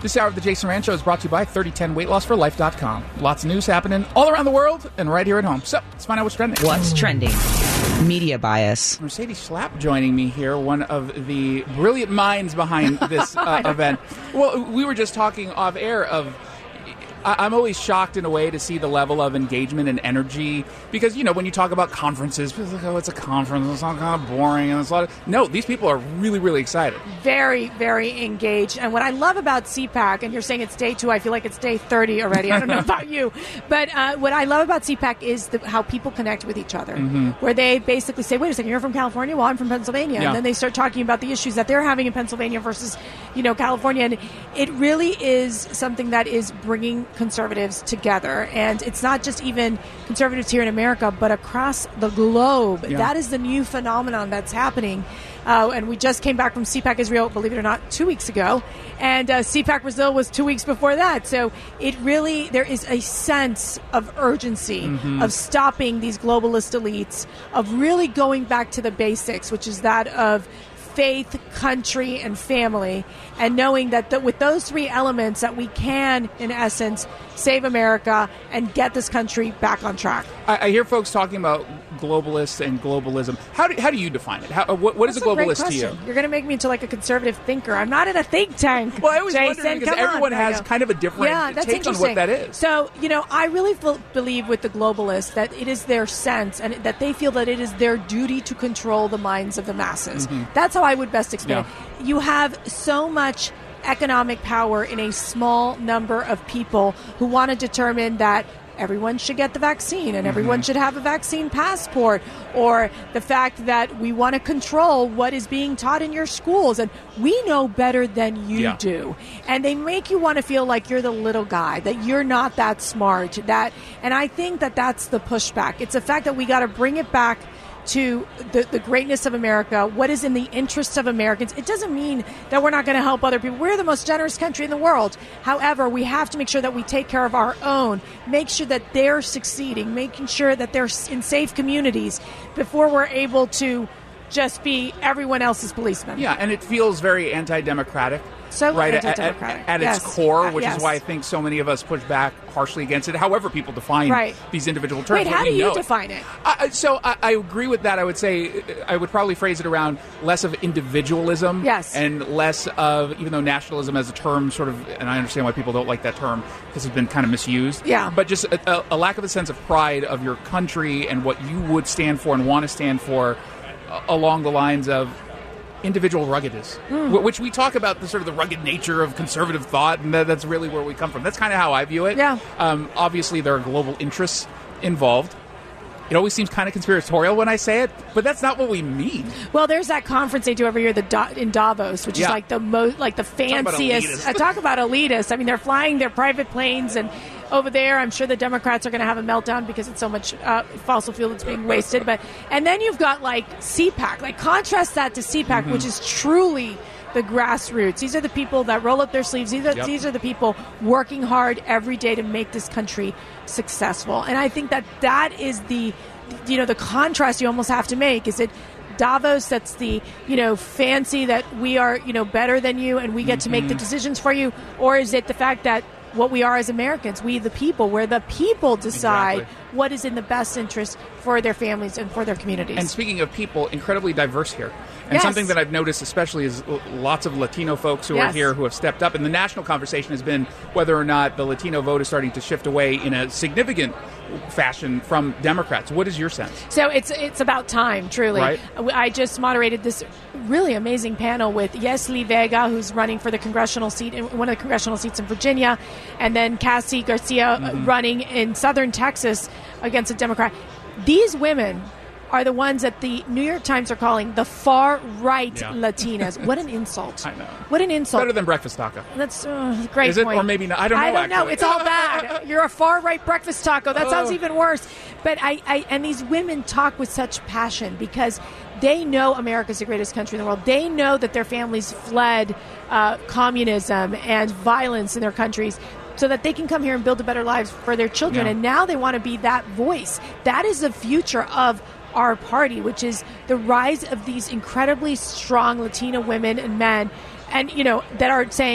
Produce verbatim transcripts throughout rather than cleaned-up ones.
This hour of the Jason Rand Show is brought to you by thirty ten weight loss for life dot com. Lots of news happening all around the world and right here at home. So let's find out what's trending. What's trending? Media bias. Mercedes Schlapp joining me here, one of the brilliant minds behind this uh, event. Well, we were just talking off air of I'm always shocked in a way to see the level of engagement and energy because, you know, when you talk about conferences, people are like, oh, it's a conference, it's all kind of boring, and it's a lot of... No, these people are really, really excited. Very, very engaged. And what I love about C PAC, and you're saying it's day two, I feel like it's day thirty already. I don't know about you. But uh, what I love about C PAC is the, how people connect with each other, mm-hmm. where they basically say, wait a second, you're from California? Well, I'm from Pennsylvania. Yeah. And then they start talking about the issues that they're having in Pennsylvania versus, you know, California. And it really is something that is bringing conservatives together, and it's not just even conservatives here in America but across the globe. Yeah. That is the new phenomenon that's happening, uh, and we just came back from C PAC Israel, believe it or not, two weeks ago, and uh, C PAC Brazil was two weeks before that. So it really, there is a sense of urgency mm-hmm. of stopping these globalist elites, of really going back to the basics, which is that of faith, country, and family, and knowing that th- with those three elements that we can, in essence, save America and get this country back on track. I, I hear folks talking about globalists and globalism. How do, how do you define it? How, what what is a globalist to you? You're going to make me into like a conservative thinker. I'm not in a think tank. Well, I always Jason, wonder because everyone on, has kind of a different yeah, that's take on what that is. So, you know, I really f- believe with the globalists that it is their sense and that they feel that it is their duty to control the minds of the masses. Mm-hmm. That's how I would best explain yeah. it. You have so much economic power in a small number of people who want to determine that everyone should get the vaccine and everyone mm-hmm. should have a vaccine passport, or the fact that we want to control what is being taught in your schools, and we know better than you yeah. do. And they make you want to feel like you're the little guy, that you're not that smart. That, and I think that that's the pushback. It's the fact that we got to bring it back to the, the greatness of America, what is in the interests of Americans. It doesn't mean that we're not going to help other people. We're the most generous country in the world. However, we have to make sure that we take care of our own, make sure that they're succeeding, making sure that they're in safe communities before we're able to just be everyone else's policeman. Yeah, and it feels very anti-democratic. So right anti-democratic. At, at, at yes. its core, Uh, which yes. is why I think so many of us push back harshly against it, however people define right. these individual terms. Wait, how do you know define it? it? Uh, so I, I agree with that. I would say I would probably phrase it around less of individualism yes. and less of, even though nationalism as a term sort of, and I understand why people don't like that term because it's been kind of misused, yeah. but just a, a lack of a sense of pride of your country and what you would stand for and want to stand for uh, along the lines of individual ruggedness, mm. which we talk about the sort of the rugged nature of conservative thought, and that, that's really where we come from. That's kind of how I view it. Yeah. Um, obviously, there are global interests involved. It always seems kind of conspiratorial when I say it, but that's not what we mean. Well, there's that conference they do every year, the da- in Davos, which yeah. is like the most, like the fanciest. Talk about, talk about elitist. I mean, they're flying their private planes, and over there, I'm sure the Democrats are going to have a meltdown because it's so much uh, fossil fuel that's being wasted. But and then you've got like C PAC. Like contrast that to C PAC, mm-hmm. which is truly the grassroots. These are the people that roll up their sleeves. These are, yep. these are the people working hard every day to make this country successful. And I think that that is the, you know, the contrast you almost have to make. Is it Davos that's the, you know, fancy that we are, you know, better than you and we get mm-hmm. to make the decisions for you? Or is it the fact that what we are as Americans, we the people, where the people decide exactly. what is in the best interest for their families and for their communities. And speaking of people, incredibly diverse here. And yes. something that I've noticed especially is lots of Latino folks who yes. are here who have stepped up. And the national conversation has been whether or not the Latino vote is starting to shift away in a significant fashion from Democrats. What is your sense? So it's it's about time, truly. Right. I just moderated this really amazing panel with Yesli Vega, who's running for the congressional seat, one of the congressional seats in Virginia, and then Cassie Garcia mm-hmm. running in southern Texas against a Democrat. These women are the ones that the New York Times are calling the far-right yeah. Latinas. What an insult. I know. What an insult. Better than breakfast taco. That's uh, a great Is it? point. Or maybe not. I don't know, I don't actually. know. It's all bad. You're a far-right breakfast taco. That oh. sounds even worse. But I, I, and these women talk with such passion because they know America's the greatest country in the world. They know that their families fled uh, communism and violence in their countries so that they can come here and build a better lives for their children. Yeah. And now they want to be that voice. That is the future of our party, which is the rise of these incredibly strong Latino women and men, and you know, that are saying,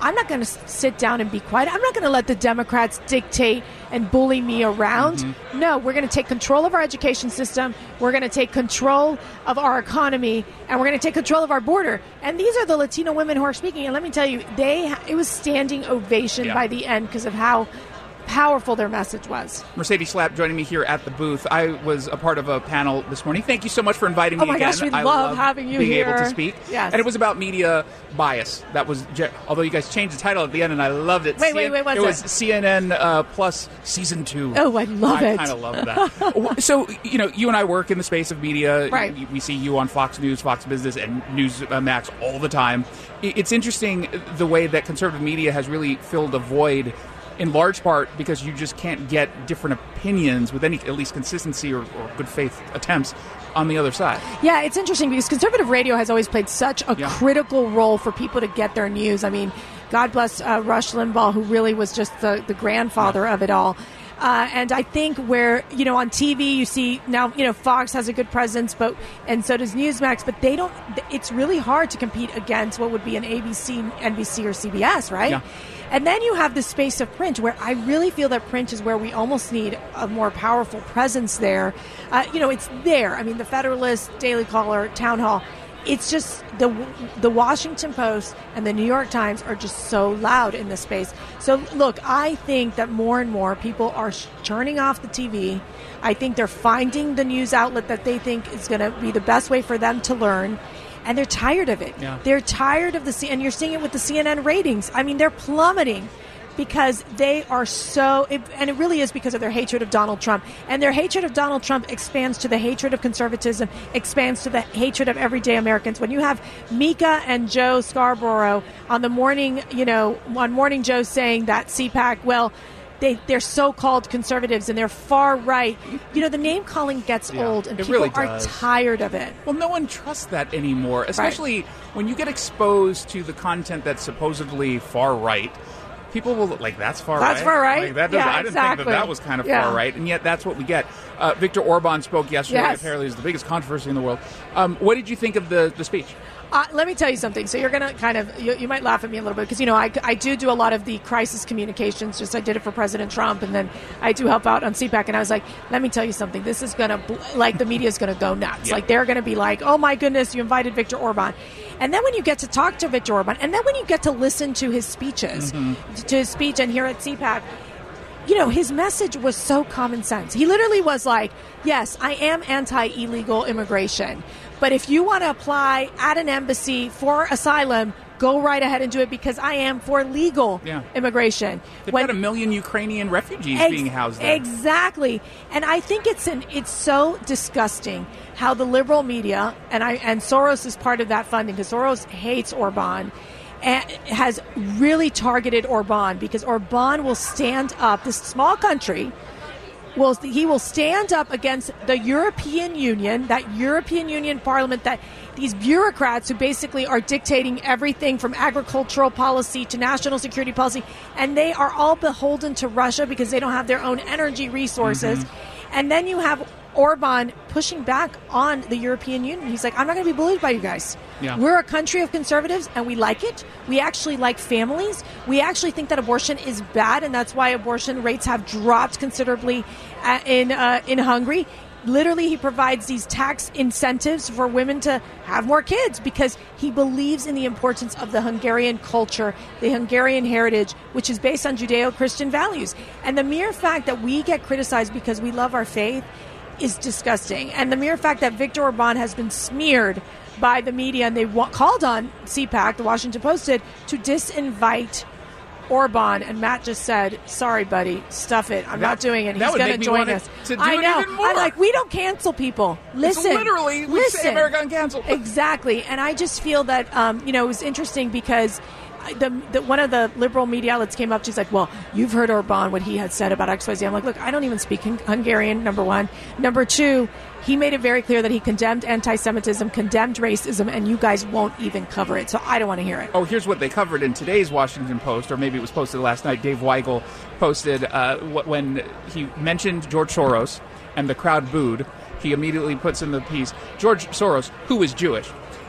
I'm not going to sit down and be quiet. I'm not going to let the Democrats dictate and bully me around. Mm-hmm. No, we're going to take control of our education system. We're going to take control of our economy, and we're going to take control of our border. And these are the Latino women who are speaking. And let me tell you, they it was standing ovation yeah. by the end because of how powerful their message was. Mercedes Schlapp joining me here at the booth. I was a part of a panel this morning. Thank you so much for inviting me again. Oh my again. gosh, we I love, love having you being here. able to speak. Yes. And it was about media bias. That was, although you guys changed the title at the end, and I loved it. Wait, C N- wait, wait, what's it? was it? C N N uh, Plus Season two. Oh, I love I it. I kind of love that. So, you know, you and I work in the space of media. Right. We see you on Fox News, Fox Business, and Newsmax all the time. It's interesting the way that conservative media has really filled a void, in large part because you just can't get different opinions with any, at least consistency or, or good faith attempts on the other side. Yeah, it's interesting because conservative radio has always played such a yeah. critical role for people to get their news. I mean, God bless uh, Rush Limbaugh, who really was just the, the grandfather yeah. of it all. Uh, and I think where, you know, on T V you see now, you know, Fox has a good presence, but and so does Newsmax, but they don't, it's really hard to compete against what would be an A B C, N B C, or C B S, right? Yeah. And then you have the space of print, where I really feel that print is where we almost need a more powerful presence there. Uh, you know, it's there. I mean, the Federalist, Daily Caller, Town Hall. It's just the the Washington Post and the New York Times are just so loud in this space. So, look, I think that more and more people are sh- turning off the T V. I think they're finding the news outlet that they think is going to be the best way for them to learn. And they're tired of it. Yeah. They're tired of the C- and you're seeing it with the C N N ratings. I mean, they're plummeting because they are so, it, and it really is because of their hatred of Donald Trump. And their hatred of Donald Trump expands to the hatred of conservatism, expands to the hatred of everyday Americans. When you have Mika and Joe Scarborough on the morning, you know, on Morning Joe saying that C PAC, well, They, they're so-called conservatives and they're far right. You know, the name-calling gets yeah, old and people really are tired of it. Well, no one trusts that anymore, especially right. when you get exposed to the content that's supposedly far right. People will, like, that's far that's right? That's far right? Like, that yeah, I didn't exactly. think that that was kind of yeah. far right, and yet that's what we get. Uh, Viktor Orban spoke yesterday. Yes. Apparently, it was the biggest controversy in the world. Um, what did you think of the, the speech? Uh, let me tell you something. So you're going to kind of, you, you might laugh at me a little bit because, you know, I, I do do a lot of the crisis communications. Just I did it for President Trump, and then I do help out on C PAC. And I was like, let me tell you something. This is going to, like, the media is going to go nuts. Yeah. Like, they're going to be like, oh, my goodness, you invited Viktor Orban. And then when you get to talk to Viktor Orban, and then when you get to listen to his speeches, mm-hmm. to his speech and here at C PAC, you know, his message was so common sense. He literally was like, yes, I am anti-illegal immigration, but if you want to apply at an embassy for asylum, go right ahead and do it because I am for legal yeah. immigration. They've when, got a million Ukrainian refugees ex- being housed there. Exactly. And I think it's an, it's so disgusting how the liberal media, and I and Soros is part of that funding because Soros hates Orban, and has really targeted Orban because Orban will stand up, this small country, will he will stand up against the European Union, that European Union Parliament, that these bureaucrats who basically are dictating everything from agricultural policy to national security policy, and they are all beholden to Russia because they don't have their own energy resources. Mm-hmm. And then you have Orban pushing back on the European Union. He's like, I'm not going to be bullied by you guys. Yeah. We're a country of conservatives, and we like it. We actually like families. We actually think that abortion is bad, and that's why abortion rates have dropped considerably uh, in uh, in Hungary. Literally, he provides these tax incentives for women to have more kids because he believes in the importance of the Hungarian culture, the Hungarian heritage, which is based on Judeo-Christian values. And the mere fact that we get criticized because we love our faith is disgusting. And the mere fact that Viktor Orban has been smeared by the media, and they wa- called on C PAC, the Washington Post did, to disinvite Orban, and Matt just said, sorry, buddy, stuff it. I'm that, not doing it. He's going to join us. To do I know. It even more. I'm like, we don't cancel people. Listen. It's literally, we listen. say America uncanceled. Exactly. And I just feel that, um, you know, it was interesting because The, the, one of the liberal media outlets came up. She's like, well, you've heard Orban, what he had said about X Y Z. I'm like, look, I don't even speak Hungarian, number one. Number two, he made it very clear that he condemned anti-Semitism, condemned racism, and you guys won't even cover it. So I don't want to hear it. Oh, here's what they covered in today's Washington Post, or maybe it was posted last night. Dave Weigel posted uh, when he mentioned George Soros and the crowd booed. He immediately puts in the piece, George Soros, who is Jewish.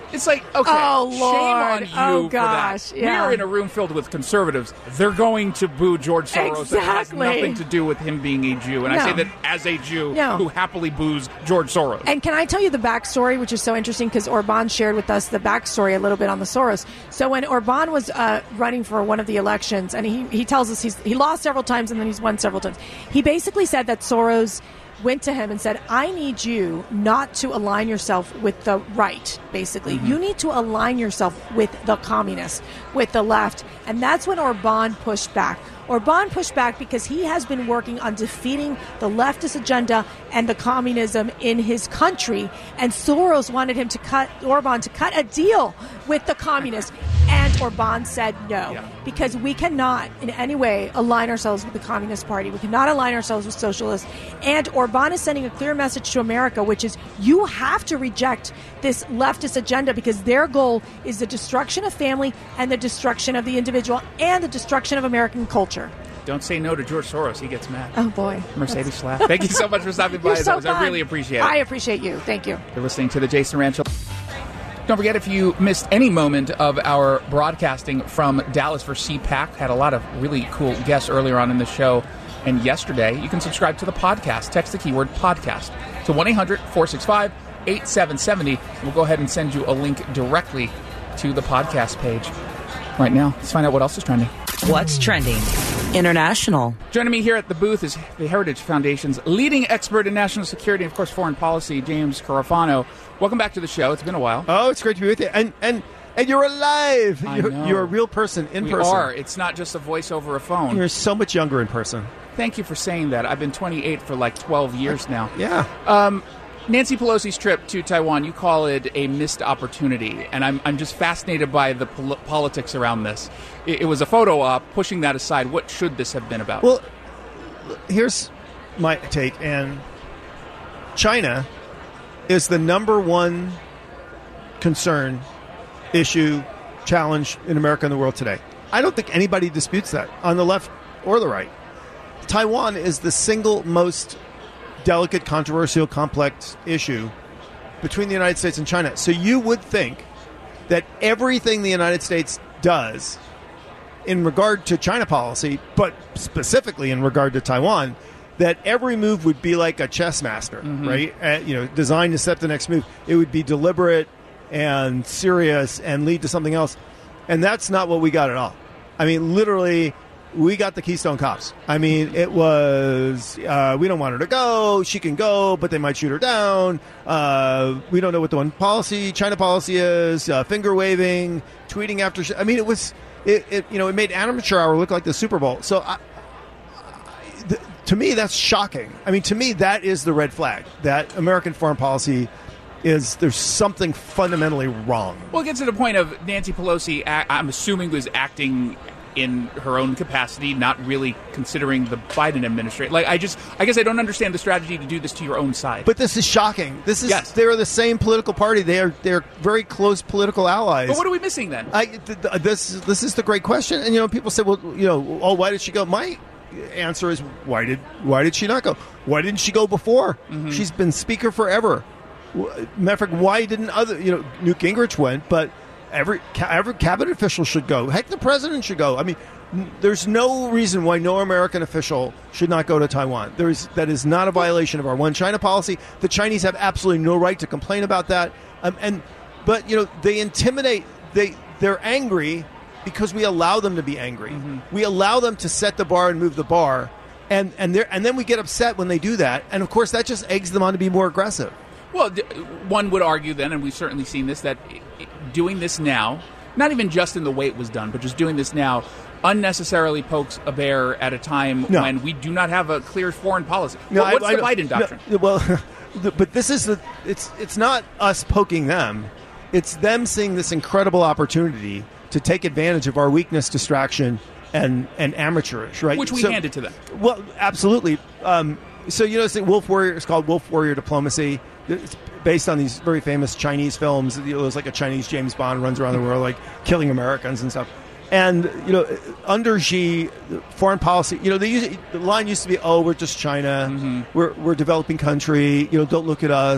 It's like, okay, Oh, shame Lord. on you Oh, for gosh. that. Yeah. We're in a room filled with conservatives. They're going to boo George Soros. It has Exactly. nothing to do with him being a Jew. And No. I say that as a Jew No. who happily boos George Soros. And can I tell you the backstory, which is so interesting because Orban shared with us the backstory a little bit on the Soros. So when Orban was uh, running for one of the elections, and he, he tells us he's, he lost several times and then he's won several times, he basically said that Soros went to him and said, I need you not to align yourself with the right, basically. Mm-hmm. You need to align yourself with the communists, with the left. And that's when Orban pushed back. Orban pushed back because he has been working on defeating the leftist agenda and the communism in his country. And Soros wanted him to cut, Orban to cut a deal with the communists. And Orban said no, Yeah. because we cannot in any way align ourselves with the Communist Party. We cannot align ourselves with socialists. And Orban is sending a clear message to America, which is you have to reject this leftist agenda because their goal is the destruction of family and the destruction of the individual and the destruction of American culture. Don't say no to George Soros. He gets mad. Oh, boy. Mercedes Schlapp, thank you so much for stopping by. You're As so always. I fun. really appreciate it. I appreciate you. Thank you. You're listening to the Jason Rancho. Don't forget, if you missed any moment of our broadcasting from Dallas for C PAC, had a lot of really cool guests earlier on in the show and yesterday, you can subscribe to the podcast. Text the keyword podcast to one eight hundred four six five eight seven seven zero. We'll go ahead and send you a link directly to the podcast page. Right now, let's find out what else is trending. What's trending? International. Joining me here at the booth is the Heritage Foundation's leading expert in national security and, of course, foreign policy, James Carafano. Welcome back to the show. It's been a while. Oh, it's great to be with you. And and and you're alive. I You're, know. you're a real person in we person. are. It's not just a voice over a phone. You're so much younger in person. Thank you for saying that. I've been twenty-eight for like twelve years now. Yeah. Um, Nancy Pelosi's trip to Taiwan, you call it a missed opportunity, and I'm I'm just fascinated by the pol- politics around this. It, it was a photo op. Pushing that aside, what should this have been about? Well, here's my take. And China is the number one concern, issue, challenge in America and the world today. I don't think anybody disputes that on the left or the right. Taiwan is the single most delicate, controversial, complex issue between the United States and China. So you would think that everything the United States does in regard to China policy, but specifically in regard to Taiwan, that every move would be like a chess master, mm-hmm. right? Uh, you know, designed to set the next move. It would be deliberate and serious and lead to something else. And that's not what we got at all. I mean, literally, we got the Keystone Cops. I mean, it was, uh, we don't want her to go. She can go, but they might shoot her down. Uh, we don't know what the one policy, China policy is, uh, finger waving, tweeting after. Sh- I mean, it was, it, it, you know, it made Amateur Hour look like the Super Bowl. So I, I, th- to me, that's shocking. I mean, to me, that is the red flag, that American foreign policy is, there's something fundamentally wrong. Well, it gets to the point of Nancy Pelosi, a- I'm assuming, was acting in her own capacity, not really considering the Biden administration. Like, I just, I guess I don't understand the strategy to do this to your own side. But this is shocking. This is, yes. They're the same political party. They are, they're very close political allies. But what are we missing then? I, th- th- this, this is the great question. And, you know, people say, well, you know, oh, why did she go? My answer is, why did, why did she not go? Why didn't she go before? Mm-hmm. She's been speaker forever. Matter of fact, why didn't other, you know, Newt Gingrich went, but every every cabinet official should go. Heck, the president should go. I mean, n- there's no reason why no American official should not go to Taiwan. There is that is not a violation of our one China policy. The Chinese have absolutely no right to complain about that. Um, and but you know, they intimidate. They they're angry because we allow them to be angry. Mm-hmm. We allow them to set the bar and move the bar, and and they and then we get upset when they do that. And of course, that just eggs them on to be more aggressive. Well, one would argue then, and we've certainly seen this, that doing this now, not even just in the way it was done, but just doing this now, unnecessarily pokes a bear at a time no. when we do not have a clear foreign policy. No, well, what's I, I, the Biden doctrine? No, well, but this is the, it's it's not us poking them. It's them seeing this incredible opportunity to take advantage of our weakness, distraction, and, and amateurish, right? Which we so, handed to them. Well, absolutely. Um, so, you know, it's Wolf Warrior, it's called Wolf Warrior Diplomacy. It's based on these very famous Chinese films. You know, there's like a Chinese James Bond runs around the world, like killing Americans and stuff. And, you know, under Xi, foreign policy, you know, they use, the line used to be, oh, we're just China. Mm-hmm. We're we're a developing country. You know, don't look at us.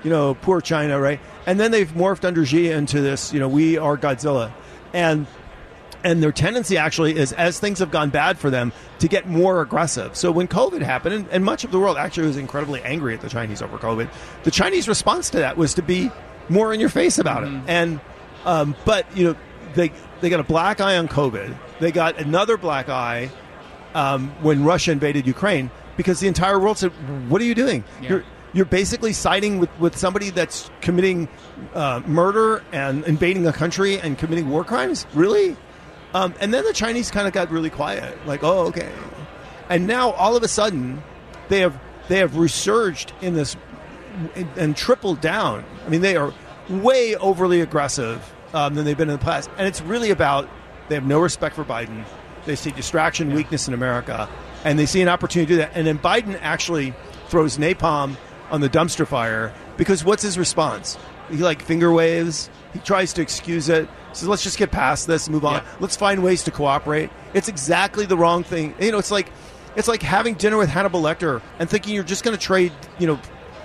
you know, poor China, right? And then they've morphed under Xi into this, you know, we are Godzilla. And and their tendency actually is, as things have gone bad for them, to get more aggressive. So when COVID happened, and, and much of the world actually was incredibly angry at the Chinese over COVID, the Chinese response to that was to be more in your face about mm-hmm. it. And um, but, you know, they they got a black eye on COVID. They got another black eye um, when Russia invaded Ukraine, because the entire world said, what are you doing? Yeah. You're You're basically siding with, with somebody that's committing uh, murder and invading a country and committing war crimes? Really? Um, and then the Chinese kind of got really quiet, like, oh, okay. And now all of a sudden, they have they have resurged in this and, and tripled down. I mean, they are way overly aggressive um, than they've been in the past. And it's really about, they have no respect for Biden. They see distraction, yeah. weakness in America, and they see an opportunity to do that. And then Biden actually throws napalm on the dumpster fire, because what's his response? He like finger waves. He tries to excuse it. Says, let's just get past this, move on. Yeah. Let's find ways to cooperate. It's exactly the wrong thing. You know, it's like it's like having dinner with Hannibal Lecter and thinking you're just going to trade, you know,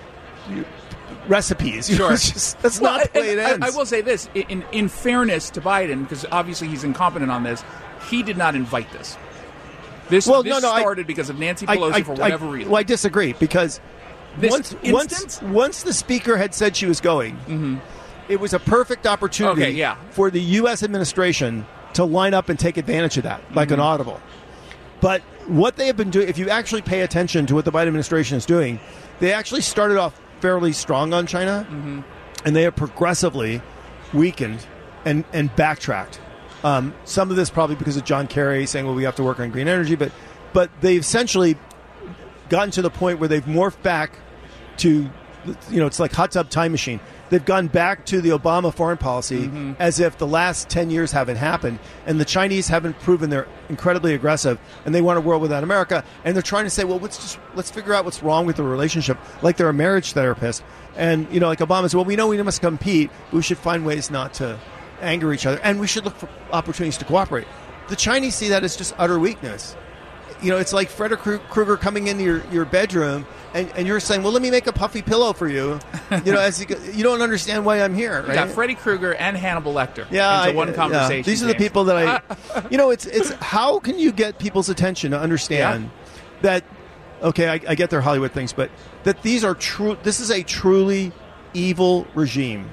recipes. You Sure. know, it's just, that's well, not the way it ends. I, I will say this, in, in fairness to Biden, because obviously he's incompetent on this, he did not invite this. This, well, this no, no, started I, because of Nancy Pelosi I, I, for whatever I, reason. Well, I disagree, because This once, instance? once once the speaker had said she was going, mm-hmm. it was a perfect opportunity okay, yeah. for the U S administration to line up and take advantage of that, like mm-hmm. an audible. But what they have been doing, if you actually pay attention to what the Biden administration is doing, they actually started off fairly strong on China, mm-hmm. and they have progressively weakened and, and backtracked. Um, some of this probably because of John Kerry saying, well, we have to work on green energy, but but they've essentially gotten to the point where they've morphed back to, you know, it's like hot tub time machine. They've gone back to the Obama foreign policy mm-hmm. as if the last ten years haven't happened, and the Chinese haven't proven they're incredibly aggressive, and they want a world without America, and they're trying to say, well, let's just let's figure out what's wrong with the relationship, like they're a marriage therapist. And, you know, like Obama said, well, we know we must compete, but we should find ways not to anger each other, and we should look for opportunities to cooperate. The Chinese see that as just utter weakness. You know, it's like Frederick Krueger coming into your, your bedroom, and, and you're saying, well, let me make a puffy pillow for you. You know, as you, you don't understand why I'm here, right? You got Freddy Krueger and Hannibal Lecter yeah, into I, one conversation. Yeah. These are James. the people that I, you know, it's it's how can you get people's attention to understand yeah. that, okay, I, I get their Hollywood things, but that these are true, this is a truly evil regime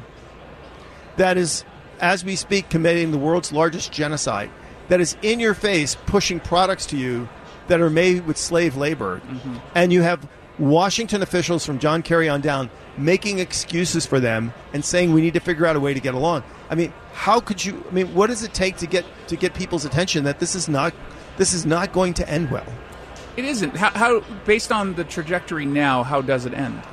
that is, as we speak, committing the world's largest genocide, that is in your face pushing products to you that are made with slave labor. Mm-hmm. And you have Washington officials from John Kerry on down making excuses for them and saying we need to figure out a way to get along. I mean, how could you, I mean, what does it take to get to get people's attention that this is not this is not going to end well? It isn't. How, how based on the trajectory now, how does it end?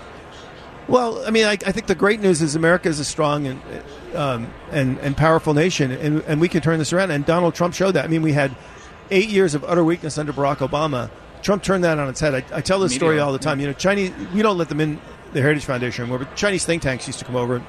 Well, I mean, I, I think the great news is America is a strong and um, and, and powerful nation, and, and we can turn this around. And Donald Trump showed that. I mean, we had eight years of utter weakness under Barack Obama. Trump turned that on its head. I, I tell this story all the time. You know, Chinese, we don't let them in the Heritage Foundation anymore, but Chinese think tanks used to come over.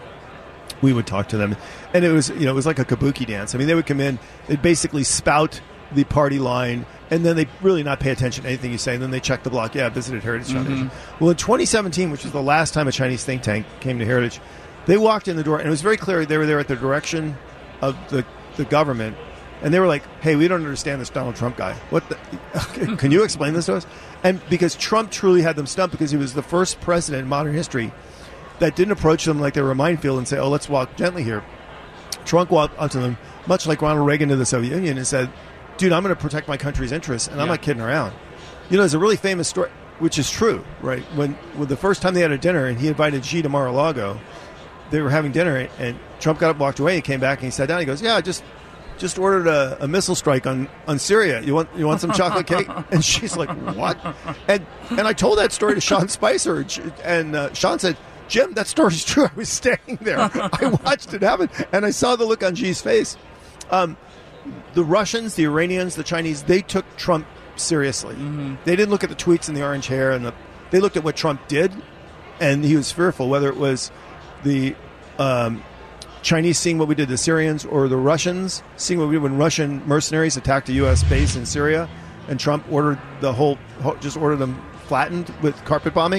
We would talk to them, and it was, you know, it was like a kabuki dance. I mean, they would come in, they'd basically spout the party line, and then they really not pay attention to anything you say, and then they check the block. Yeah, I visited Heritage mm-hmm. Foundation. Well, in twenty seventeen, which was the last time a Chinese think tank came to Heritage, they walked in the door, and it was very clear they were there at the direction of the, the government, and they were like, hey, we don't understand this Donald Trump guy. What the, can you explain this to us? And because Trump truly had them stumped, because he was the first president in modern history that didn't approach them like they were a minefield and say, oh, let's walk gently here. Trump walked up to them, much like Ronald Reagan to the Soviet Union, and said, dude, I'm going to protect my country's interests, and I'm yeah. not kidding around. You know, there's a really famous story, which is true, right? When, when the first time they had a dinner, and he invited Xi to Mar-a-Lago, they were having dinner, and Trump got up, walked away, he came back, and he sat down, he goes, yeah, I just just ordered a, a missile strike on, on Syria. You want you want some chocolate cake? And she's like, what? And and I told that story to Sean Spicer, and uh, Sean said, Jim, that story's true. I was standing there. I watched it happen, and I saw the look on Xi's face. Um, the Russians, the Iranians, the Chinese, they took Trump seriously. Mm-hmm. They didn't look at the tweets and the orange hair, and the, they looked at what Trump did, and he was fearful, whether it was the um, Chinese seeing what we did to the Syrians, or the Russians seeing what we did when Russian mercenaries attacked a U S base in Syria, and Trump ordered the whole, just ordered them flattened with carpet bombing.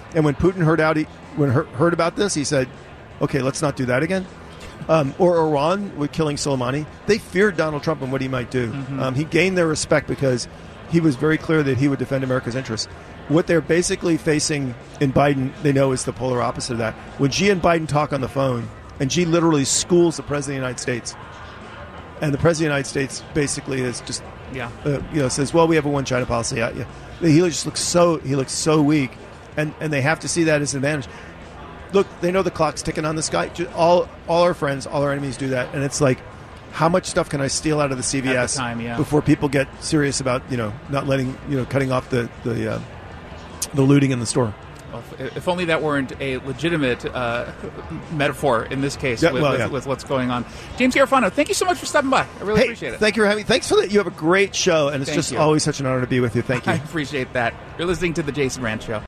And when Putin heard out, he, when heard, heard about this, he said, "Okay, let's not do that again." Um, or Iran with killing Soleimani, they feared Donald Trump and what he might do. Mm-hmm. Um, he gained their respect because he was very clear that he would defend America's interests. What they're basically facing in Biden, they know, is the polar opposite of that. When Xi and Biden talk on the phone, and Xi literally schools the President of the United States, and the President of the United States basically is just, yeah, uh, you know, says, "Well, we have a one China policy." Yeah, yeah. He just looks so he looks so weak, and and they have to see that as an advantage. Look, they know the clock's ticking on this guy. All all our friends, all our enemies do that, and it's like, how much stuff can I steal out of the C V S At the time, yeah. before people get serious about, you know, not letting, you know, cutting off the the, uh, the looting in the store? Well, if, if only that weren't a legitimate uh, metaphor in this case yeah, with, well, with, yeah. with what's going on. James Garofano, thank you so much for stopping by. I really hey, appreciate it. Thank you for having me. Thanks for that. You have a great show, and it's Thank just you. always such an honor to be with you. Thank you. I appreciate that. You're listening to The Jason Rand Show.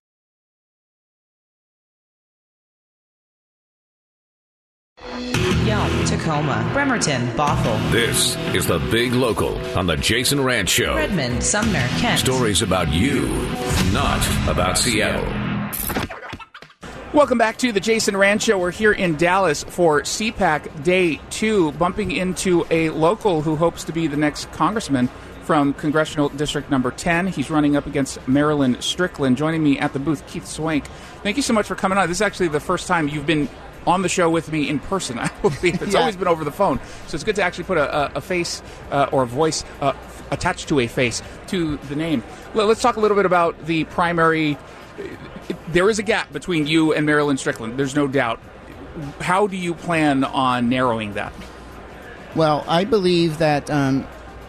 Yelm, Tacoma, Bremerton, Bothell. This is the Big Local on the Jason Rand Show. Redmond, Sumner, Kent. Stories about you, not about Seattle. Welcome back to the Jason Rand Show. We're here in Dallas for C PAC Day two, bumping into a local who hopes to be the next congressman from Congressional District Number ten. He's running up against Marilyn Strickland. Joining me at the booth, Keith Swank. Thank you so much for coming on. This is actually the first time you've been on the show with me in person, I believe. It's yeah. always been over the phone. So it's good to actually put a, a, a face uh, or a voice uh, attached to a face to the name. Well, let's talk a little bit about the primary. There is a gap between you and Marilyn Strickland. There's no doubt. How do you plan on narrowing that? Well, I believe that um,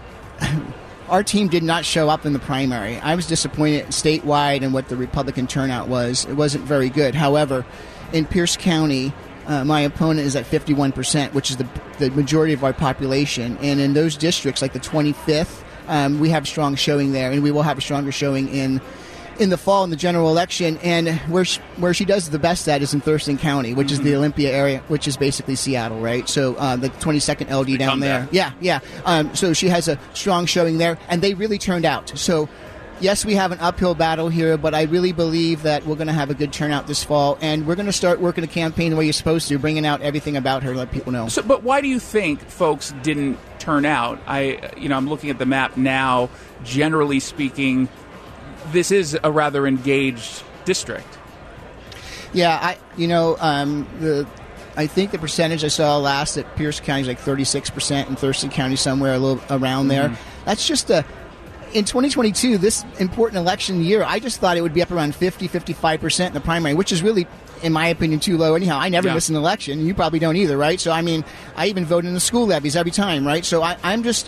our team did not show up in the primary. I was disappointed statewide in what the Republican turnout was. It wasn't very good. However, in Pierce County, uh, my opponent is at fifty-one percent, which is the, the majority of our population. And in those districts, like the twenty-fifth, um, we have strong showing there, and we will have a stronger showing in in the fall in the general election. And where she, where she does the best at is in Thurston County, which mm-hmm. is the Olympia area, which is basically Seattle, right? So uh, the twenty-second L D down there. Back. Yeah, yeah. Um, so she has a strong showing there, and they really turned out. So yes, we have an uphill battle here, but I really believe that we're going to have a good turnout this fall, and we're going to start working the campaign the way you're supposed to, bringing out everything about her, let people know. So, but why do you think folks didn't turn out? I, you know, I'm looking at the map now. Generally speaking, this is a rather engaged district. Yeah, I, you know, um, the. I think the percentage I saw last at Pierce County is like thirty-six percent, and Thurston County somewhere a little around there. Mm-hmm. That's just a. In twenty twenty-two, this important election year, I just thought it would be up around fifty, fifty-five percent in the primary, which is really, in my opinion, too low. Anyhow, I never yeah. miss an election. You probably don't either, right? So, I mean, I even vote in the school levies every time, right? So I, I'm just,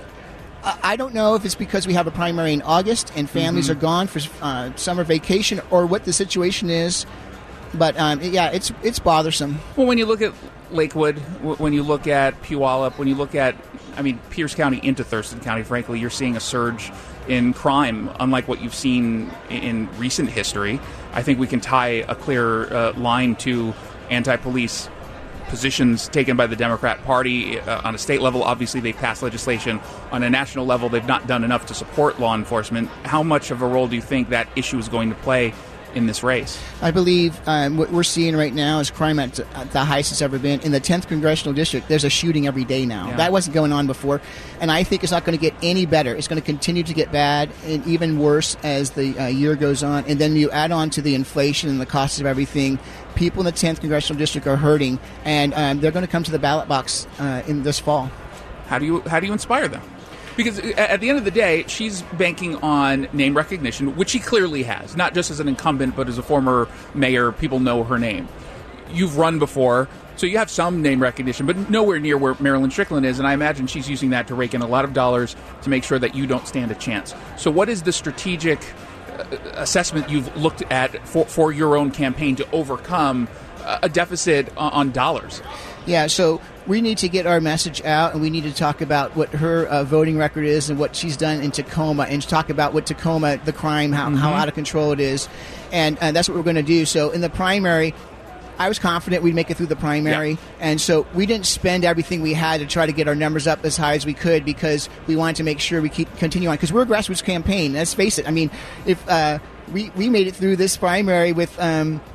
I don't know if it's because we have a primary in August and families mm-hmm. are gone for uh, summer vacation or what the situation is. But, um, yeah, it's it's bothersome. Well, when you look at Lakewood, when you look at Puyallup, when you look at, I mean, Pierce County into Thurston County, frankly, you're seeing a surge in crime, unlike what you've seen in recent history. I think we can tie a clear uh, line to anti-police positions taken by the Democrat Party uh, on a state level. Obviously, they've passed legislation. On a national level, they've not done enough to support law enforcement. How much of a role do you think that issue is going to play in this race? I believe um, what we're seeing right now is crime at, at the highest it's ever been. In the tenth Congressional District, there's a shooting every day now. Yeah. That wasn't going on before. And I think it's not going to get any better. It's going to continue to get bad and even worse as the uh, year goes on. And then you add on to the inflation and the cost of everything. People in the tenth Congressional District are hurting, and um, they're going to come to the ballot box uh, in this fall. How do you how do you inspire them? Because at the end of the day, she's banking on name recognition, which she clearly has, not just as an incumbent, but as a former mayor. People know her name. You've run before, so you have some name recognition, but nowhere near where Marilyn Strickland is, and I imagine she's using that to rake in a lot of dollars to make sure that you don't stand a chance. So what is the strategic assessment you've looked at for, for your own campaign to overcome a deficit on dollars? Yeah, so we need to get our message out, and we need to talk about what her uh, voting record is and what she's done in Tacoma, and talk about what Tacoma, the crime, how, mm-hmm. how out of control it is. And uh, that's what we're going to do. So in the primary, I was confident we'd make it through the primary, yeah. and so we didn't spend everything we had to try to get our numbers up as high as we could because we wanted to make sure we keep continue on, because we're a grassroots campaign. Let's face it. I mean, if uh, we, we made it through this primary with um, –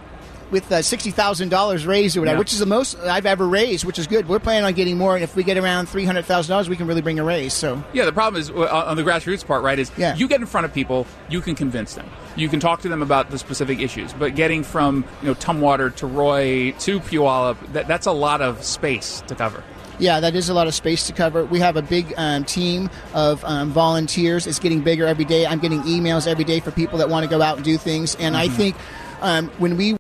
with uh, sixty thousand dollars raised or whatever, Yeah. which is the most I've ever raised, which is good. We're planning on getting more, and if we get around three hundred thousand dollars, we can really bring a raise. So Yeah, the problem is uh, on the grassroots part, right, is Yeah. you get in front of people, you can convince them. You can talk to them about the specific issues, but getting from, you know, Tumwater to Roy to Puyallup, that, that's a lot of space to cover. yeah, that is a lot of space to cover. We have a big um, team of um, volunteers. It's getting bigger every day. I'm getting emails every day for people that want to go out and do things. And Mm-hmm. I think um, when we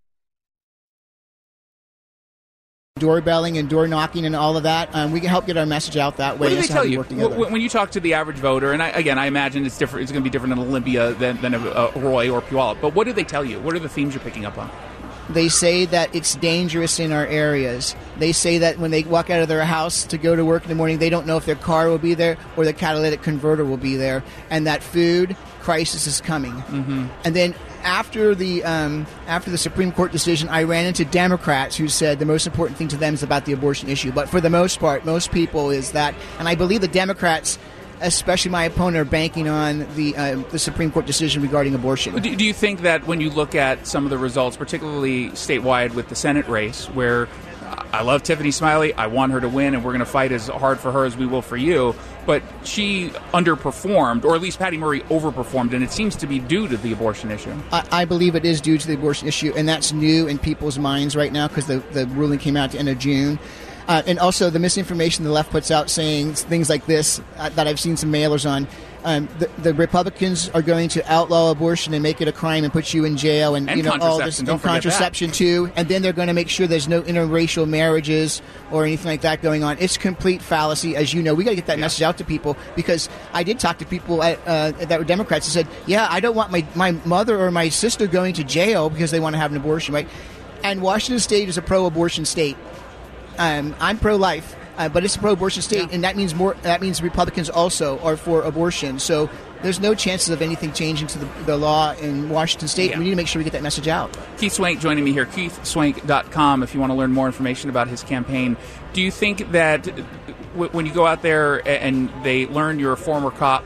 doorbelling and door knocking and all of that, um, we can help get our message out that way. What do they That's how tell we you work together. Wh- when you talk to the average voter? And I, again, I imagine it's different. It's going to be different in Olympia than, than a, a Roy or Puyallup. But what do they tell you? What are the themes you're picking up on? They say that it's dangerous in our areas. They say that when they walk out of their house to go to work in the morning, they don't know if their car will be there or the catalytic converter will be there, and that food crisis is coming. Mm-hmm. And then after the um, after the Supreme Court decision, I ran into Democrats who said the most important thing to them is about the abortion issue. But for the most part, most people is that, and I believe the Democrats, especially my opponent, are banking on the uh, the Supreme Court decision regarding abortion. Do, do you think that when you look at some of the results, particularly statewide with the Senate race, where I love Tiffany Smiley, I want her to win, and we're going to fight as hard for her as we will for you, but she underperformed, or at least Patty Murray overperformed, and it seems to be due to the abortion issue. I, I believe it is due to the abortion issue, and that's new in people's minds right now because the, the ruling came out at the end of June. Uh, and also the misinformation the left puts out saying things like this uh, that I've seen some mailers on. Um, the, the Republicans are going to outlaw abortion and make it a crime and put you in jail and, And you know all this contraception, don't and forget contraception too. And then they're going to make sure there's no interracial marriages or anything like that going on. It's complete fallacy, as you know. We got to get that Yeah. message out to people because I did talk to people at, uh, that were Democrats and said, "Yeah, I don't want my my mother or my sister going to jail because they want to have an abortion." Right? And Washington State is a pro-abortion state. Um, I'm pro-life, uh, but it's a pro-abortion state, Yeah. and that means more. That means Republicans also are for abortion. So there's no chances of anything changing to the, the law in Washington State. Yeah. We need to make sure we get that message out. Keith Swank joining me here, keith swank dot com, if you want to learn more information about his campaign. Do you think that w- when you go out there and they learn you're a former cop,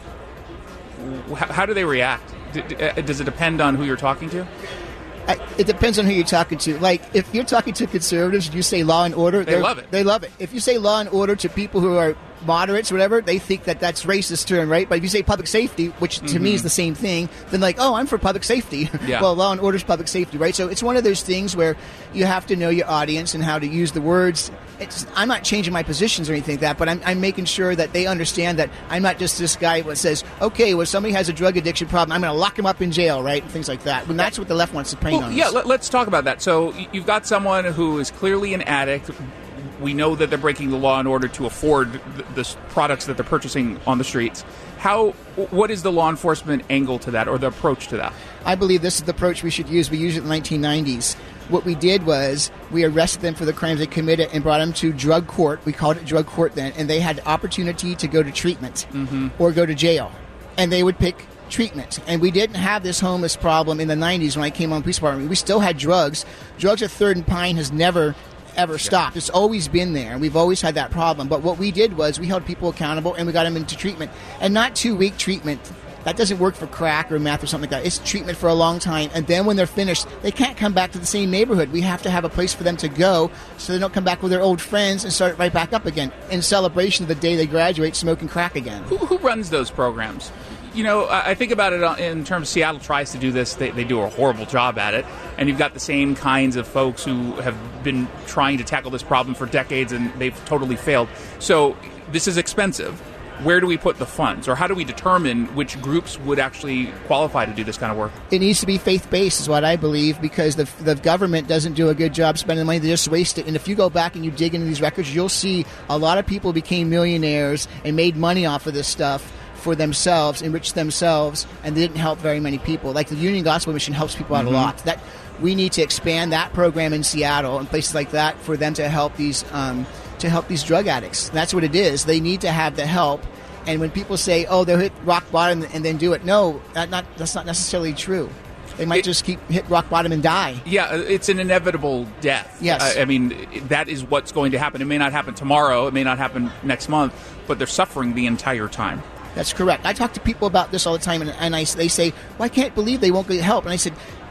w- how do they react? D- d- uh, does it depend on who you're talking to? I, it depends on who you're talking to. Like, if you're talking to conservatives and you say law and order, They they're- love it. They love it. If you say law and order to people who are moderates or whatever, they think that that's racist term, right? But if you say public safety, which to me is the same thing, then like, oh, I'm for public safety. Yeah. Well, law and order is public safety, right? So it's one of those things where you have to know your audience and how to use the words. It's, I'm not changing my positions or anything like that, but I'm, I'm making sure that they understand that I'm not just this guy that says, okay, well, somebody has a drug addiction problem, I'm going to lock him up in jail, right? And things like that. And that's what the left wants to prey Well, on. yeah, us. let, let's talk about that. So y- you've got someone who is clearly an addict. We know that they're breaking the law in order to afford the, the s- products that they're purchasing on the streets. How? What is the law enforcement angle to that, or the approach to that? I believe this is the approach we should use. We used it in the nineteen nineties. What we did was we arrested them for the crimes they committed and brought them to drug court. We called it drug court then, and they had the opportunity to go to treatment Mm-hmm. or go to jail. And they would pick treatment. And we didn't have this homeless problem in the nineties when I came on the police department. We still had drugs. Drugs at Third and Pine has never ever stopped. It's always been there, and we've always had that problem. But what we did was we held people accountable, and we got them into treatment. And not two-week treatment. That doesn't work for crack or meth or something like that. It's treatment for a long time, and then when they're finished, they can't come back to the same neighborhood. We have to have a place for them to go so they don't come back with their old friends and start right back up again in celebration of the day they graduate smoking crack again. Who, who runs those programs? You know, I I think about it in terms of Seattle tries to do this. They, they do a horrible job at it. And you've got the same kinds of folks who have been trying to tackle this problem for decades, and they've totally failed. So this is expensive. Where do we put the funds? Or how do we determine which groups would actually qualify to do this kind of work? It needs to be faith-based is what I believe, because the the government doesn't do a good job spending the money. They just waste it. And if you go back and you dig into these records, you'll see a lot of people became millionaires and made money off of this stuff for themselves, enriched themselves, and they didn't help very many people. Like the Union Gospel Mission helps people out Mm-hmm. a lot. That we need to expand that program in Seattle and places like that for them to help these um, to help these drug addicts. That's what it is. They need to have the help. And when people say, "Oh, they'll hit rock bottom and then do it," no, that not that's not necessarily true. They might It- just keep hit rock bottom and die. Yeah, it's an inevitable death. Yes. I, I mean, that is what's going to happen. It may not happen tomorrow. It may not happen next month, but they're suffering the entire time. That's correct. I talk to people about this all the time, and, and I, they say, well, I can't believe they won't get help. And I said,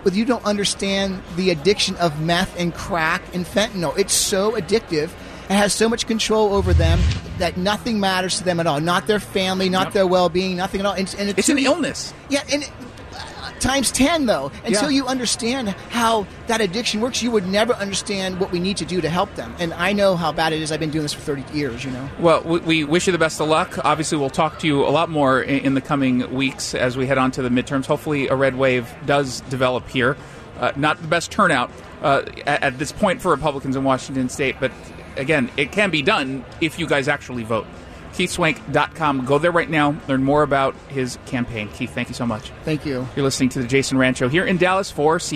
but you don't understand the addiction of meth and crack and fentanyl. It's so addictive. It has so much control over them that nothing matters to them at all. Not their family, not Yep. their well-being, nothing at all. And, and It's an illness. Yeah, and uh, times ten, though. Until Yeah. you understand how that addiction works, you would never understand what we need to do to help them. And I know how bad it is. I've been doing this for thirty years, you know. Well, we, we wish you the best of luck. Obviously, we'll talk to you a lot more in, in the coming weeks as we head on to the midterms. Hopefully, a red wave does develop here. Uh, not the best turnout uh, at, at this point for Republicans in Washington State, but again, it can be done if you guys actually vote. Keith Swank dot com. Go there right now. Learn more about his campaign. Keith, thank you so much. Thank you. You're listening to the Jason Rand Show here in Dallas for C.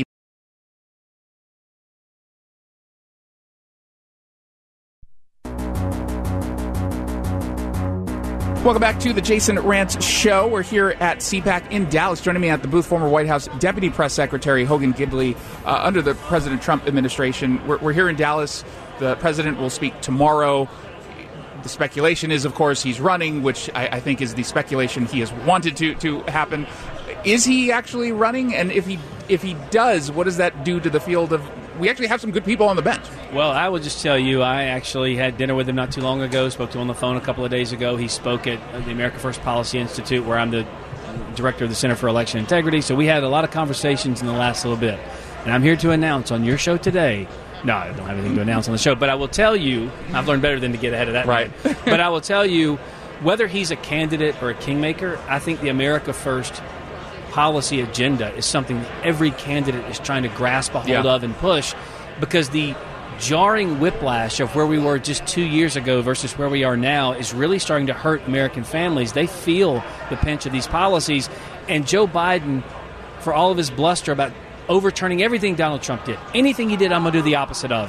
Welcome back to the Jason Rantz Show. We're here at C PAC in Dallas. Joining me at the booth, former White House Deputy Press Secretary Hogan Gidley, uh, under the President Trump administration. We're, we're here in Dallas. The president will speak tomorrow. The speculation is, of course, he's running, which I, I think is the speculation he has wanted to, to happen. Is he actually running? And if he if he does, what does that do to the field of... We actually have some good people on the bench. Well, I will just tell you, I actually had dinner with him not too long ago, spoke to him on the phone a couple of days ago. He spoke at the America First Policy Institute, where I'm the director of the Center for Election Integrity. So we had a lot of conversations in the last little bit. And I'm here to announce on your show today... No, I don't have anything to announce on the show, but I will tell you, I've learned better than to get ahead of that. Right. But I will tell you, whether he's a candidate or a kingmaker, I think the America First policy agenda is something that every candidate is trying to grasp a hold Yeah. of and push, because the jarring whiplash of where we were just two years ago versus where we are now is really starting to hurt American families. They feel the pinch of these policies, and Joe Biden, for all of his bluster about overturning everything Donald Trump did, anything he did, I'm going to do the opposite of.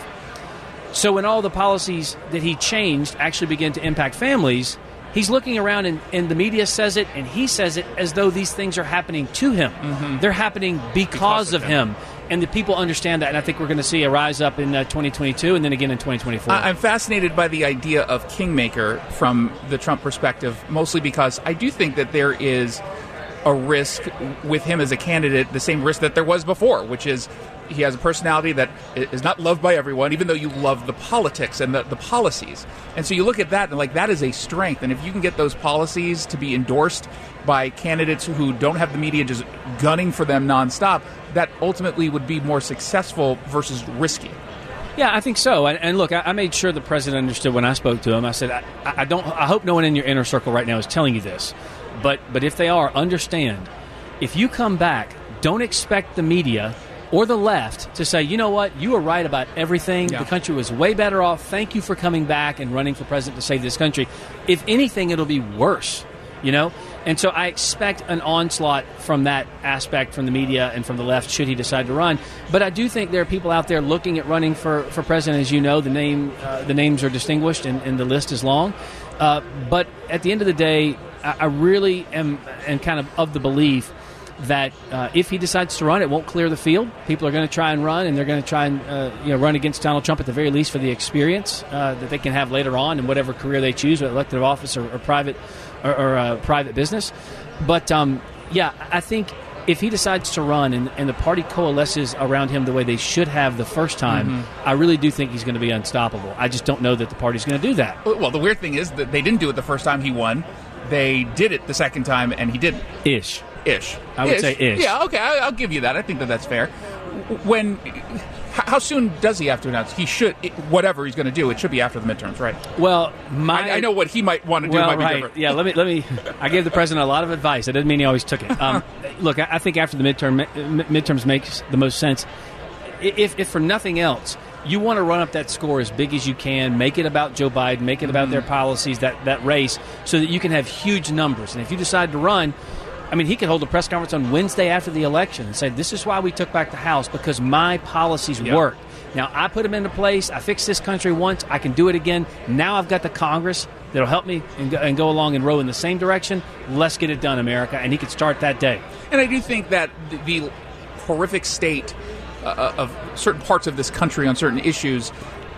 So when all the policies that he changed actually begin to impact families, he's looking around and, and the media says it, and he says it as though these things are happening to him. Mm-hmm. They're happening because, because of, of him. him. And the people understand that, and I think we're going to see a rise up in uh, twenty twenty-two and then again in twenty twenty-four. I- I'm fascinated by the idea of kingmaker from the Trump perspective, mostly because I do think that there is a risk with him as a candidate, the same risk that there was before, which is he has a personality that is not loved by everyone, even though you love the politics and the, the policies. And so you look at that, and like that is a strength. And if you can get those policies to be endorsed by candidates who don't have the media just gunning for them nonstop, that ultimately would be more successful versus risky. Yeah, I think so. And, and look, I, I made sure the president understood when I spoke to him. I said, I, I don't. I hope no one in your inner circle right now is telling you this. But but if they are, understand, if you come back, don't expect the media or the left to say, you know what, you were right about everything. Yeah. The country was way better off. Thank you for coming back and running for president to save this country. If anything, it'll be worse, you know? And so I expect an onslaught from that aspect from the media and from the left should he decide to run. But I do think there are people out there looking at running for, for president. As you know, the name uh, the names are distinguished and, and the list is long. Uh, but at the end of the day, I, I really am, am kind of of the belief that uh, if he decides to run, it won't clear the field. People are going to try and run, and they're going to try and uh, you know run against Donald Trump at the very least for the experience uh, that they can have later on in whatever career they choose, whether elected office or, or private or, or uh, private business. But um, yeah, I think if he decides to run and, and the party coalesces around him the way they should have the first time, mm-hmm. I really do think he's going to be unstoppable. I just don't know that the party's going to do that. Well, the weird thing is that they didn't do it the first time he won. They did it the second time, and he didn't. Ish. Ish. I would ish. say ish. Yeah, okay, I, I'll give you that. I think that that's fair. When, how soon does he have to announce? He should, whatever he's going to do, it should be after the midterms, right? Well, my... I, I know what he might want to do well, might be right. different. Yeah, let me, let me, I gave the president a lot of advice. That doesn't mean he always took it. Um, look, I, I think after the midterm, midterms makes the most sense. If, if for nothing else, you want to run up that score as big as you can, make it about Joe Biden, make it about mm-hmm. their policies, that, that race, so that you can have huge numbers. And if you decide to run, I mean, he could hold a press conference on Wednesday after the election and say, this is why we took back the House, because my policies yep. worked. Now, I put them into place. I fixed this country once. I can do it again. Now I've got the Congress that'll help me and go, and go along and row in the same direction. Let's get it done, America. And he could start that day. And I do think that the, the horrific state uh, of certain parts of this country on certain issues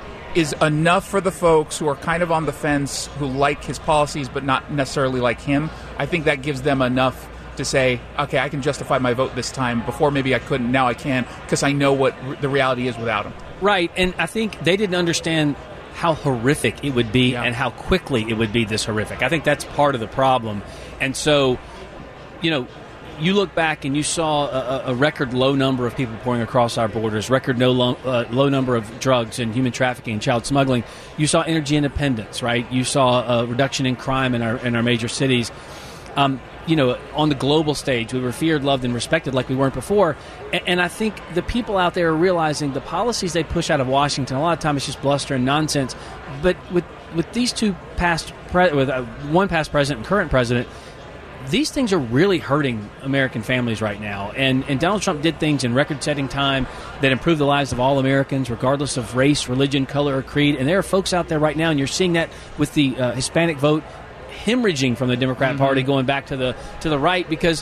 is enough for the folks who are kind of on the fence, who like his policies but not necessarily like him. I think that gives them enough to say, okay, I can justify my vote this time. Before maybe I couldn't, now I can, because I know what r- the reality is without him. Right, and I think they didn't understand how horrific it would be yeah. and how quickly it would be this horrific. I think that's part of the problem. And so, you know, you look back and you saw a, a record low number of people pouring across our borders, record no low, uh, low number of drugs and human trafficking and child smuggling. You saw energy independence, right? You saw a reduction in crime in our in our major cities. Um, you know, on the global stage, we were feared, loved, and respected like we weren't before. And, and I think the people out there are realizing the policies they push out of Washington, a lot of times it's just bluster and nonsense. But with with these two past, pre- with uh, one past president and current president, these things are really hurting American families right now. And, and Donald Trump did things in record-setting time that improved the lives of all Americans, regardless of race, religion, color, or creed. And there are folks out there right now, and you're seeing that with the uh, Hispanic vote hemorrhaging from the Democrat mm-hmm. Party, going back to the to the right, because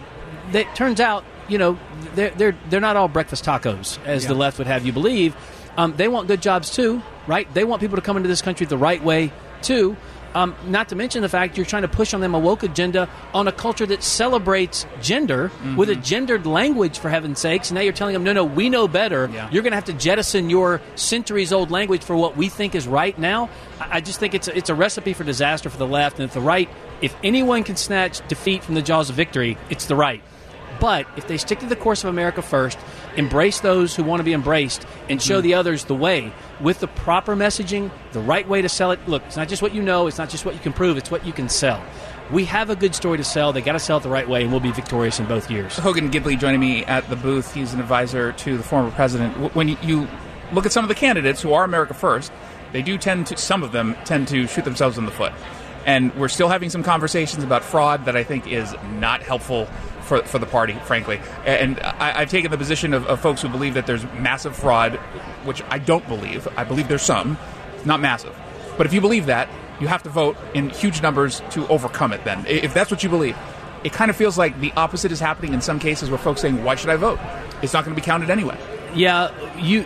it turns out, you know, they're they're they're not all breakfast tacos, as yeah. the left would have you believe. Um, they want good jobs too, right? They want people to come into this country the right way too. Um, not to mention the fact you're trying to push on them a woke agenda on a culture that celebrates gender mm-hmm. with a gendered language, for heaven's sakes. And now you're telling them, no, no, we know better. Yeah. You're going to have to jettison your centuries-old language for what we think is right now. I, I just think it's a, it's a recipe for disaster for the left. And if the right, if anyone can snatch defeat from the jaws of victory, it's the right. But if they stick to the course of America first, embrace those who want to be embraced, and show mm. the others the way with the proper messaging, the right way to sell it. Look, it's not just what you know, it's not just what you can prove, it's what you can sell. We have a good story to sell. They got to sell it the right way, and we'll be victorious in both years. Hogan Gidley joining me at the booth. He's an advisor to the former president. When you look at some of the candidates who are America first, they do tend to, some of them tend to shoot themselves in the foot. And we're still having some conversations about fraud that I think is not helpful for for the party, frankly. And I, I've taken the position of, of folks who believe that there's massive fraud, which I don't believe. I believe there's some, not massive. But if you believe that, you have to vote in huge numbers to overcome it then. If that's what you believe. It kind of feels like the opposite is happening in some cases where folks saying, why should I vote? It's not going to be counted anyway. Yeah, you...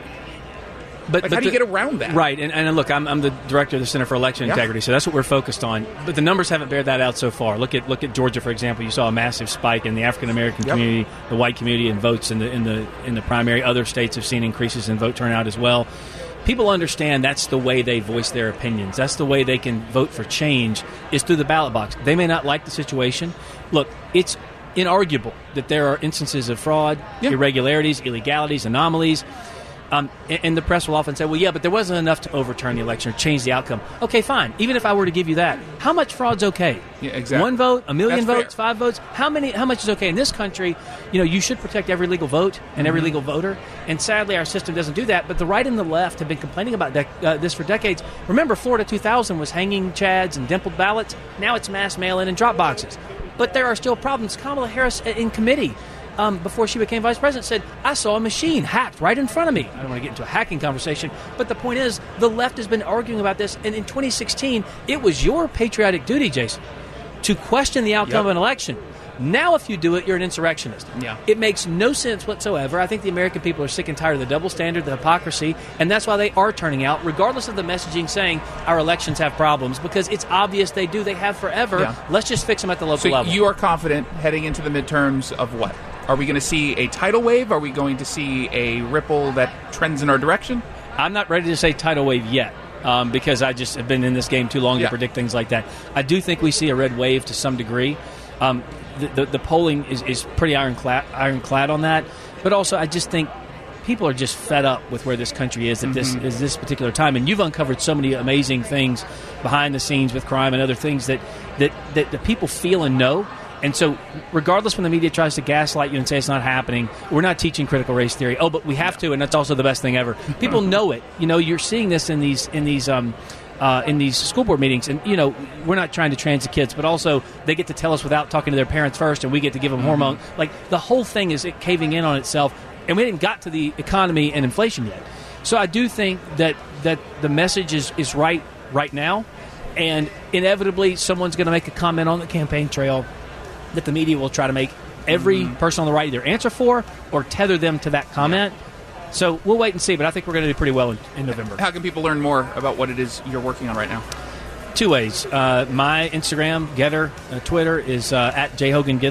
But, like but how do you the, get around that? Right, and, and look, I'm, I'm the director of the Center for Election yeah. Integrity, so that's what we're focused on. But the numbers haven't bared that out so far. Look at look at Georgia, for example. You saw a massive spike in the African American yep. community, the white community, and votes in the in the in the primary. Other states have seen increases in vote turnout as well. People understand that's the way they voice their opinions. That's the way they can vote for change, is through the ballot box. They may not like the situation. Look, it's inarguable that there are instances of fraud, yeah. irregularities, illegalities, anomalies. Um, and the press will often say, well, yeah, but there wasn't enough to overturn the election or change the outcome. Okay, fine. Even if I were to give you that, how much fraud's okay? Yeah, exactly. One vote, a million That's votes, fair. five votes? How many? How much is okay? In this country, you know, you should protect every legal vote and every mm-hmm. legal voter. And sadly, our system doesn't do that. But the right and the left have been complaining about dec- uh, this for decades. Remember, Florida two thousand was hanging chads and dimpled ballots. Now it's mass mail-in and drop boxes. But there are still problems. Kamala Harris in committee, Um, before she became vice president, said, I saw a machine hacked right in front of me. I don't want to get into a hacking conversation, but the point is, the left has been arguing about this, and in twenty sixteen, it was your patriotic duty, Jason, to question the outcome yep. of an election. Now, if you do it, you're an insurrectionist. Yeah. It makes no sense whatsoever. I think the American people are sick and tired of the double standard, the hypocrisy, and that's why they are turning out, regardless of the messaging saying our elections have problems, because it's obvious they do. They have forever. Yeah. Let's just fix them at the local so level. You are confident heading into the midterms of what? Are we going to see a tidal wave? Are we going to see a ripple that trends in our direction? I'm not ready to say tidal wave yet. Um, because I just have been in this game too long yeah. to predict things like that. I do think we see a red wave to some degree. Um, the, the, the polling is, is pretty ironclad, ironclad on that. But also, I just think people are just fed up with where this country is at this mm-hmm. is this particular time. And you've uncovered so many amazing things behind the scenes with crime and other things that, that, that the people feel and know. And so, regardless when the media tries to gaslight you and say it's not happening, we're not teaching critical race theory. Oh, but we have to, and that's also the best thing ever. People know it. You know, you're seeing this in these in these um, uh, in these school board meetings, and you know, we're not trying to trans the kids, but also they get to tell us without talking to their parents first, and we get to give them mm-hmm. hormone. Like the whole thing is it caving in on itself, and we didn't got to the economy and inflation yet. So I do think that that the message is, is right right now, and inevitably someone's going to make a comment on the campaign trail that the media will try to make every mm. person on the right either answer for or tether them to that comment. Yeah. So we'll wait and see, but I think we're going to do pretty well in, in November. How can people learn more about what it is you're working on right now? Two ways. Uh, my Instagram, Getter, uh, Twitter is uh, at J Hogan Gidley.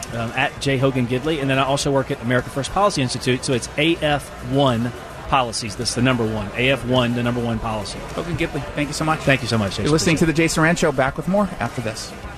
um, at J Hogan Gidley, and then I also work at America First Policy Institute. So it's A F one Policies. That's the number one. A F one, the number one policy. Hogan Gidley, thank you so much. Thank you so much, Jason. You're listening to the Jason Rand Show. Back with more after this.